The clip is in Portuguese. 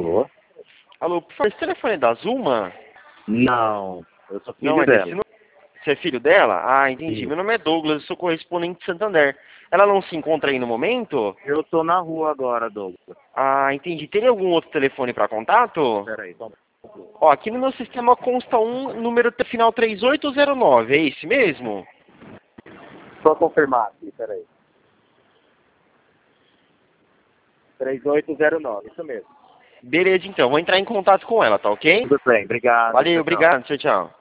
Alô? Alô, por favor, esse telefone é da Zuma? Não, eu sou filho Não, é dela. desse não. Você é filho dela? Ah, entendi. Sim. Meu nome é Douglas, eu sou correspondente de Santander. Ela não se encontra aí no momento? Eu tô na rua agora, Douglas. Ah, entendi. Teria algum outro telefone para contato? Peraí, só Ó, aqui no meu sistema consta um número final 3809, é esse mesmo? só confirmar aqui, peraí. 3809, isso mesmo. Beleza, então. Vou entrar em contato com ela, tá ok? Tudo bem, obrigado. Valeu, Tchau, tchau. obrigado. Tchau, tchau.